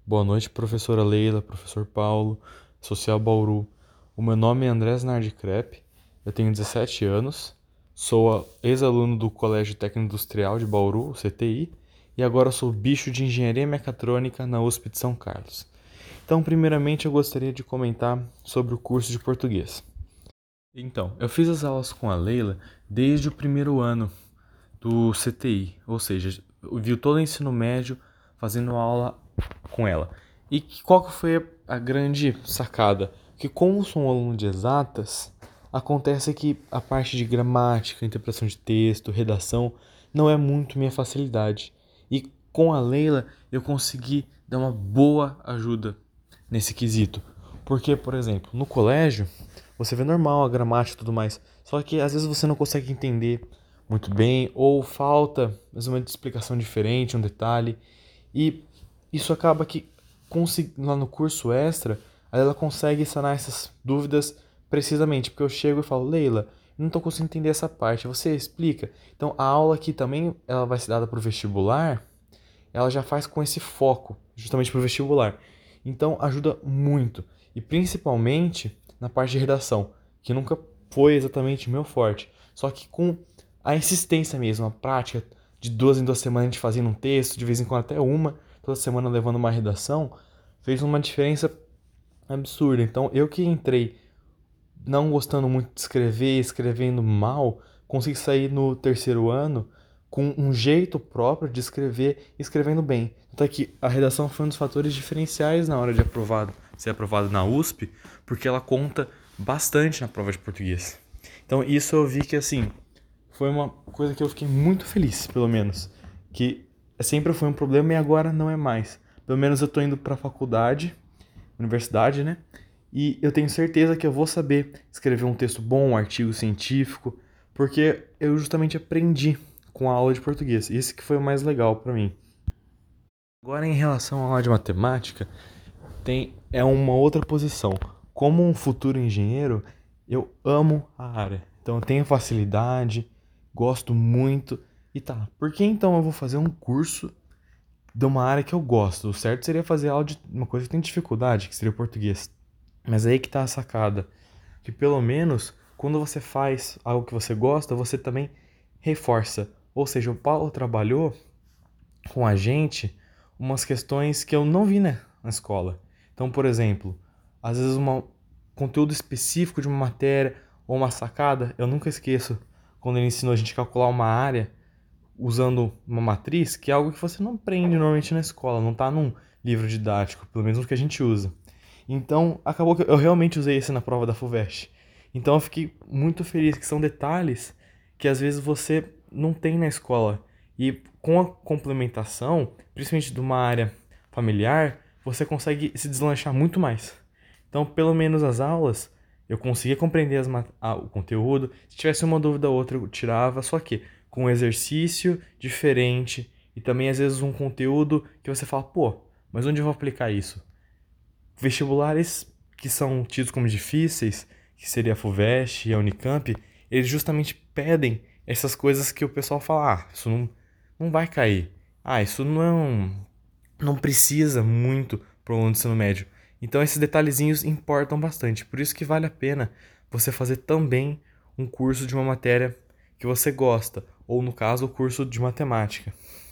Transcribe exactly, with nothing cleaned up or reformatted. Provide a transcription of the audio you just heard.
Boa noite, professora Leila, professor Paulo, Social Bauru. O meu nome é Andrés Nardi Crepe, eu tenho dezessete anos, sou ex-aluno do Colégio Técnico Industrial de Bauru, o C T I, e agora sou bicho de Engenharia Mecatrônica na U S P de São Carlos. Então, primeiramente, eu gostaria de comentar sobre o curso de português. Então, eu fiz as aulas com a Leila desde o primeiro ano do C T I, ou seja, eu vi todo o ensino médio fazendo aula com ela. E que- qual que foi a grande sacada? Que como sou um aluno de exatas, acontece que a parte de gramática, interpretação de texto, redação, não é muito minha facilidade. E com a Leila eu consegui dar uma boa ajuda nesse quesito. Porque, por exemplo, no colégio, você vê normal a gramática e tudo mais, só que às vezes você não consegue entender muito bem, ou falta mais uma explicação diferente, um detalhe, e isso acaba que lá no curso extra, ela consegue sanar essas dúvidas precisamente, porque eu chego e falo, Leila, eu não estou conseguindo entender essa parte, você explica? Então a aula aqui também ela vai ser dada para o vestibular, ela já faz com esse foco, justamente para o vestibular. Então ajuda muito, e principalmente na parte de redação, que nunca foi exatamente meu forte, só que com a insistência mesmo, a prática de duas em duas semanas a gente fazendo um texto, de vez em quando até uma, toda semana levando uma redação, fez uma diferença absurda. Então eu que entrei não gostando muito de escrever, escrevendo mal, consegui sair no terceiro ano com um jeito próprio de escrever, escrevendo bem. Até que a redação foi um dos fatores diferenciais na hora de aprovado, ser aprovado na U S P, porque ela conta bastante na prova de português. Então isso eu vi que assim, foi uma coisa que eu fiquei muito feliz, pelo menos, que sempre foi um problema e agora não é mais. Pelo menos eu tô indo para a faculdade, universidade, né? E eu tenho certeza que eu vou saber escrever um texto bom, um artigo científico, porque eu justamente aprendi com a aula de português. Isso que foi o mais legal para mim. Agora, em relação à aula de matemática, tem é uma outra posição. Como um futuro engenheiro, eu amo a área. Então eu tenho facilidade, gosto muito. E tá, por que então eu vou fazer um curso de uma área que eu gosto? O certo seria fazer aula de uma coisa que tem dificuldade, que seria o português. Mas aí que tá a sacada, que pelo menos quando você faz algo que você gosta, você também reforça. Ou seja, o Paulo trabalhou com a gente umas questões que eu não vi, né, na escola. Então, por exemplo, às vezes um conteúdo específico de uma matéria ou uma sacada, eu nunca esqueço quando ele ensinou a gente a calcular uma área usando uma matriz, que é algo que você não aprende normalmente na escola, não está num livro didático, pelo menos o que a gente usa. Então, acabou que eu realmente usei esse na prova da FUVEST. Então, eu fiquei muito feliz, que são detalhes que às vezes você não tem na escola. E com a complementação, principalmente de uma área familiar, você consegue se deslanchar muito mais. Então, pelo menos as aulas, eu conseguia compreender as ah, o conteúdo. Se tivesse uma dúvida ou outra, eu tirava. Só que com um exercício diferente e também, às vezes, um conteúdo que você fala, pô, mas onde eu vou aplicar isso? Vestibulares que são tidos como difíceis, que seria a FUVEST e a Unicamp, eles justamente pedem essas coisas que o pessoal fala, ah, isso não, não vai cair. Ah, isso não, não precisa muito para o aluno do ensino médio. Então esses detalhezinhos importam bastante. Por isso que vale a pena você fazer também um curso de uma matéria que você gosta, ou no caso, o curso de matemática.